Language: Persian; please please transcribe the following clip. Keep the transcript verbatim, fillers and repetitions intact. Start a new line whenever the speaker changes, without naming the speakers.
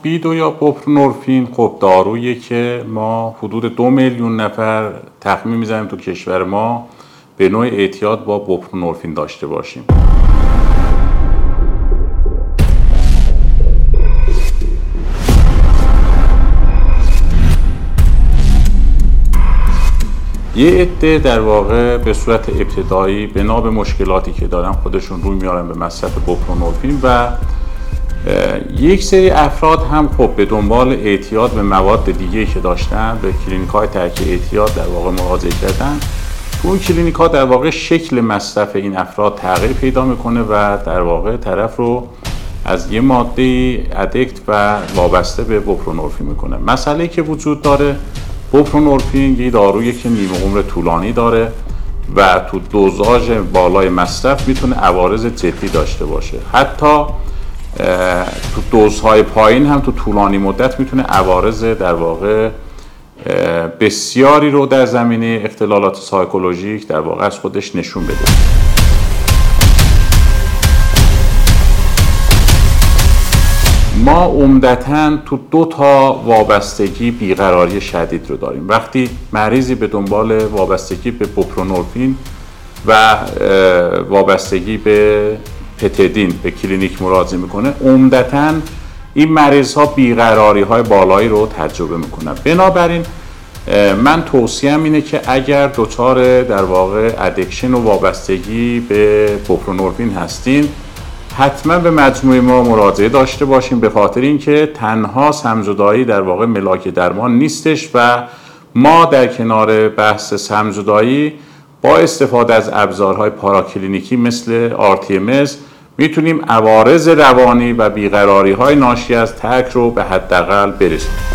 بیدو یا بوپرونورفین خب دارویی که ما حدود دو میلیون نفر تخمین میزنیم تو کشور ما به نوع اعتیاد با بوپرونورفین داشته باشیم. یه عده در واقع به صورت ابتدایی بنا به مشکلاتی که دارن خودشون روی میارن به مصرف بوپرونورفین و یک سری افراد هم خب به دنبال اعتیاد به مواد دیگه که داشتن به کلینیک‌های ترک اعتیاد در واقع مراجعه کردن. تو اون کلینیک‌ها در واقع شکل مصرف این افراد تغییر پیدا میکنه و در واقع طرف رو از یه ماده ادکت و وابسته به بوپرونورفین میکنه. مسئله‌ای که وجود داره، بوپرونورفین یه دارویی که نیمه عمر طولانی داره و تو دوزاژ بالای مصرف میتونه عوارض جدی داشته باشه. حتی تو دوزهای پایین هم تو طولانی مدت میتونه عوارض در واقع بسیاری رو در زمینه اختلالات سایکولوژیک در واقع از خودش نشون بده. ما عمدتاً تو دو تا وابستگی بیقراری شدید رو داریم. وقتی مریضی به دنبال وابستگی به بوپرونورفین و وابستگی به پتدین به کلینیک مراجعه میکنه، عمدتاً این مریض ها بیقراری های بالایی رو تجربه میکنن. بنابراین من توصیهم اینه که اگر دچار در واقع ادکشن و وابستگی به بوپرونورفین هستین، حتما به مجموعه ما مراجعه داشته باشیم، به خاطر اینکه تنها سمزدایی در واقع ملاک درمان نیستش و ما در کنار بحث سمزدایی با استفاده از ابزارهای پاراکلینیکی مثل آر تی ام اس میتونیم عوارض روانی و بیقراری های ناشی از ترک رو به حداقل برسونیم.